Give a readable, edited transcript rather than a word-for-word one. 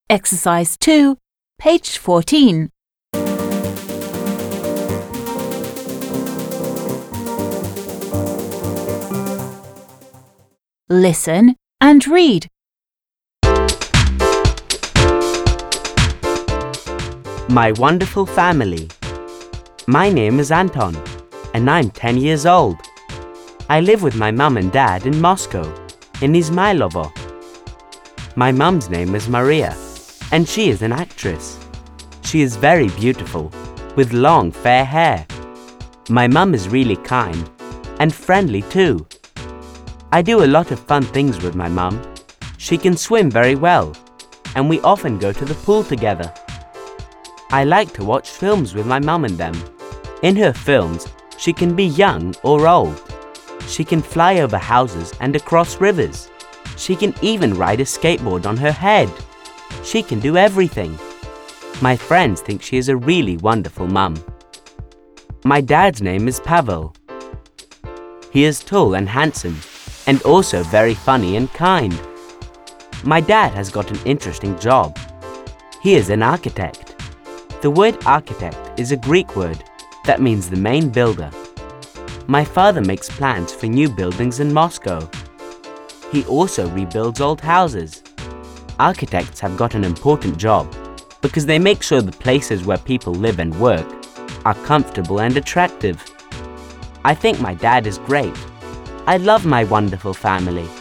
Exercise 2, page 14. Listen and read. My wonderful family. My name is Anton, and I'm 10 years old. I live with my mum and dad in Moscow, in Izmailovo. My mum's name is Maria, and she is an actress. She is very beautiful, with long fair hair. My mum is really kind and friendly too. I do a lot of fun things with my mum. She can swim very well, and we often go to the pool together. I like to watch films with my mum and them. In her films, she can be young or old. She can fly over houses and across rivers. She can even ride a skateboard on her head. She can do everything. My friends think she is a really wonderful mum. My dad's name is Pavel. He is tall and handsome, and also very funny and kind. My dad has got an interesting job. He is an architect. The word architect is a Greek word that means the main builder. My father makes plans for new buildings in Moscow. He also rebuilds old houses. Architects have got an important job because they make sure the places where people live and work are comfortable and attractive. I think my dad is great. I love my wonderful family.